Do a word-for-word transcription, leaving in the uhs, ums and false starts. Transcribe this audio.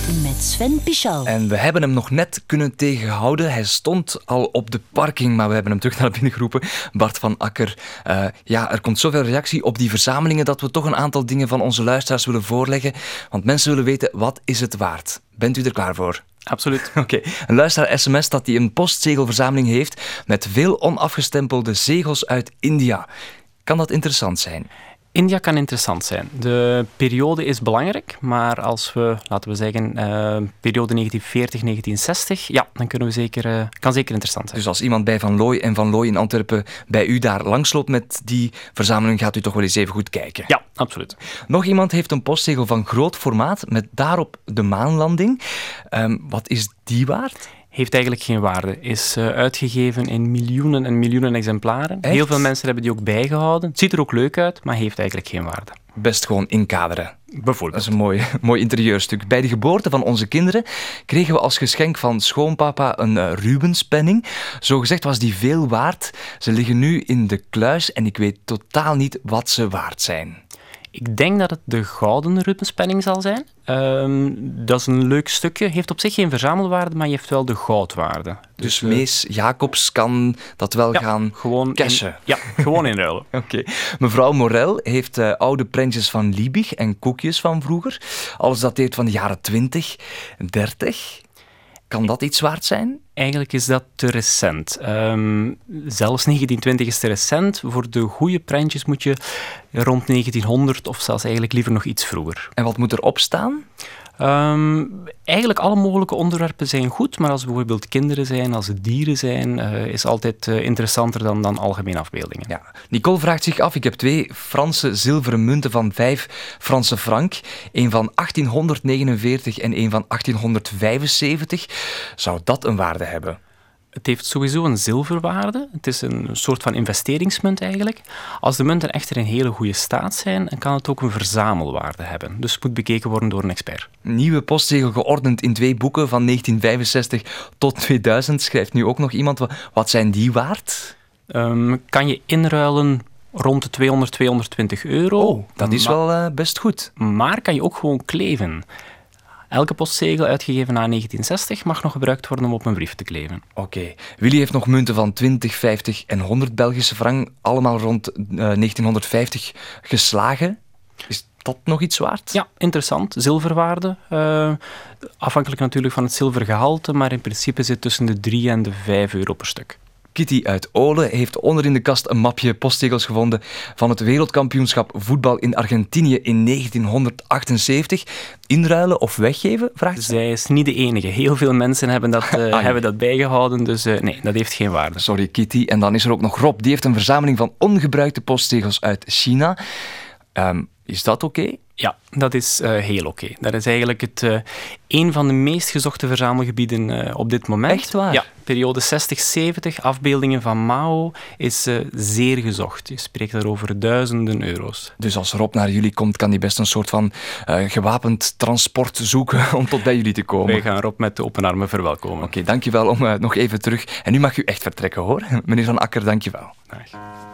met Sven Pichal. En we hebben hem nog net kunnen tegenhouden. Hij stond al op de parking, maar we hebben hem terug naar binnen geroepen. Bart van Akker, uh, ja, er komt zoveel reactie op die verzamelingen dat we toch een aantal dingen van onze luisteraars willen voorleggen. Want mensen willen weten, wat is het waard? Bent u er klaar voor? Absoluut. Oké. Okay. Een luisteraar sms dat hij een postzegelverzameling heeft met veel onafgestempelde zegels uit India. Kan dat interessant zijn? India kan interessant zijn. De periode is belangrijk, maar als we, laten we zeggen, uh, periode negentien veertig tot negentien zestig, ja, dan kunnen we zeker, uh, kan zeker interessant zijn. Dus als iemand bij Van Looy en Van Looy in Antwerpen bij u daar langsloopt met die verzameling, gaat u toch wel eens even goed kijken? Ja, absoluut. Nog iemand heeft een postzegel van groot formaat met daarop de maanlanding. Um, wat is die waard? Heeft eigenlijk geen waarde. Is uh, uitgegeven in miljoenen en miljoenen exemplaren. Echt? Heel veel mensen hebben die ook bijgehouden. Het ziet er ook leuk uit, maar heeft eigenlijk geen waarde. Best gewoon inkaderen. Bijvoorbeeld. Dat is een mooi, mooi interieurstuk. Bij de geboorte van onze kinderen kregen we als geschenk van schoonpapa een uh, Rubenspenning. Zogezegd was die veel waard. Ze liggen nu in de kluis en ik weet totaal niet wat ze waard zijn. Ik denk dat het de gouden Rubenspenning zal zijn. Um, dat is een leuk stukje. Heeft op zich geen verzamelwaarde, maar je heeft wel de goudwaarde. Dus, dus Mees Jacobs kan dat wel ja, gaan gewoon cashen? In, ja, gewoon inruilen. Oké. Okay. Mevrouw Morel heeft uh, oude prentjes van Liebig en koekjes van vroeger. Alles dateert van de jaren twintig, dertig. Kan dat iets waard zijn? Eigenlijk is dat te recent. Um, zelfs negentien twintig is te recent. Voor de goede prentjes moet je rond negentienhonderd of zelfs eigenlijk liever nog iets vroeger. En wat moet erop staan? Um, eigenlijk alle mogelijke onderwerpen zijn goed, maar als het bijvoorbeeld kinderen zijn, als het dieren zijn, uh, is altijd uh, interessanter dan, dan algemene afbeeldingen. Ja. Nicole vraagt zich af, ik heb twee Franse zilveren munten van vijf Franse frank, een van achttienhonderdnegenenveertig en een van achttienhonderdvijfenzeventig. Zou dat een waarde hebben? Het heeft sowieso een zilverwaarde. Het is een soort van investeringsmunt eigenlijk. Als de munten echter in hele goede staat zijn, dan kan het ook een verzamelwaarde hebben. Dus het moet bekeken worden door een expert. Nieuwe postzegel geordend in twee boeken van negentien vijfenzestig tot tweeduizend. Schrijft nu ook nog iemand. Wat zijn die waard? Um, kan je inruilen rond de tweehonderd, tweehonderdtwintig euro. Oh, dat is wel uh, best goed. Maar kan je ook gewoon kleven. Elke postzegel uitgegeven na negentien zestig mag nog gebruikt worden om op een brief te kleven. Oké. Okay. Willy heeft nog munten van twintig, vijftig en honderd Belgische frank, allemaal rond uh, negentienhonderdvijftig geslagen. Is dat nog iets waard? Ja, interessant. Zilverwaarde. Uh, afhankelijk natuurlijk van het zilvergehalte, maar in principe zit tussen de drie en de vijf euro per stuk. Kitty uit Olen heeft onder in de kast een mapje postzegels gevonden van het wereldkampioenschap voetbal in Argentinië in negentienhonderdachtenzeventig. Inruilen of weggeven? Vraagt ze. Zij is niet de enige. Heel veel mensen hebben dat, uh, ah, hebben dat bijgehouden, dus uh, nee, dat heeft geen waarde. Sorry Kitty. En dan is er ook nog Rob. Die heeft een verzameling van ongebruikte postzegels uit China. Um, is dat oké? Okay? Ja, dat is uh, heel oké. Okay. Dat is eigenlijk het, uh, een van de meest gezochte verzamelgebieden uh, op dit moment. Echt waar? Ja, periode zestig zeventig, afbeeldingen van Mao, is uh, zeer gezocht. Je spreekt daar over duizenden euro's. Dus als Rob naar jullie komt, kan hij best een soort van uh, gewapend transport zoeken om tot bij jullie te komen. Wij gaan Rob met de open armen verwelkomen. Oké, okay, dankjewel om uh, nog even terug. En nu mag u echt vertrekken, hoor. Meneer Van Akker, dankjewel. Dag.